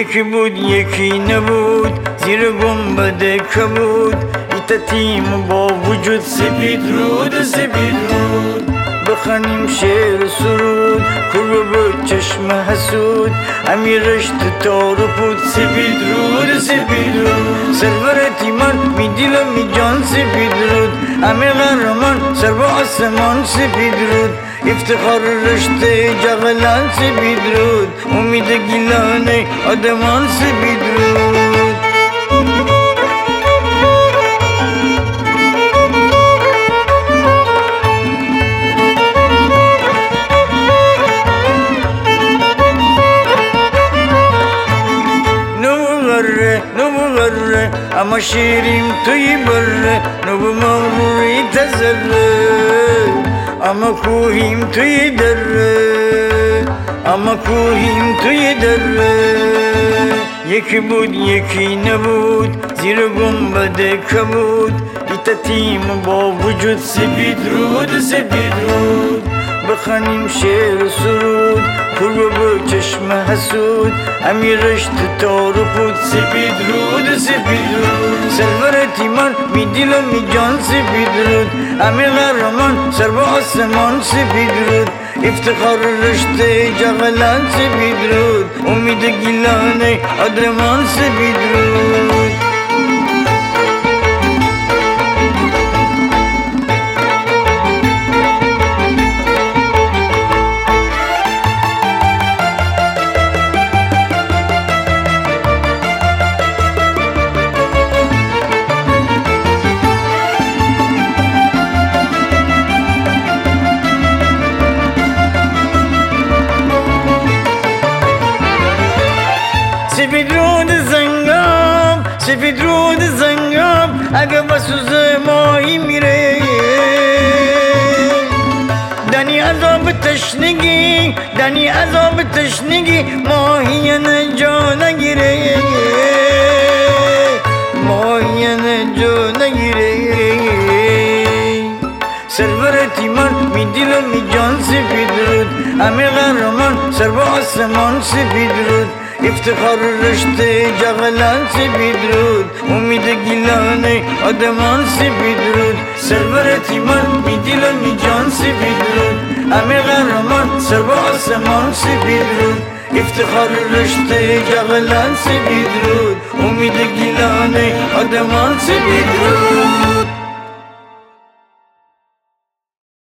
یکی بود یکی نبود زیر گنبد کبود ایتتیم با وجود سپید رود سپید رود بخوانیم شعر سرود کرو به چشم حسود همی رشت تار و پود سپید رود سپید رود سرور تیمان می دل و می جان سپید رود همی قهرمان سر با آسمان سپید رود افتخار رشت جغلان سپید رود امید گیلان آدمان سپید رود اما شیریم توی بره نبو مغروری تزره اما کوهیم توی دره اما کوهیم توی دره یکی بود یکی نبود زیر گنبد کبود ایتتیم با وجود سپید رود سپید رود بخوانیم شعر سرود کرو به چشم حسود همی رشت تار و پود سپید رود سپید رود سرور تیمان می دل و می جان سپید رود همی قهرمان سر با آسمان سپید رود افتخار رشت جغلان سپید رود امید گیلان آدمان سپید رود سپید رود زنگام سپید رود زنگام اگه بسوز ماهی میره دنی عذاب تشنگی دنی عذاب تشنگی ماهی نجا نگیره ماهی نجا نگیره سرور تیمان می دل و می جان سپید رود همی قهرمان سر با آسمان سپید رود افتخار رشت جغلان سپید رود امید گیلان آدمان سپید رود سرور تیمان می دل و می جان سپید رود همی قهرمان سر با آسمان سپید رود افتخار رشت جغلان سپید رود امید گیلان آدمان سپید رود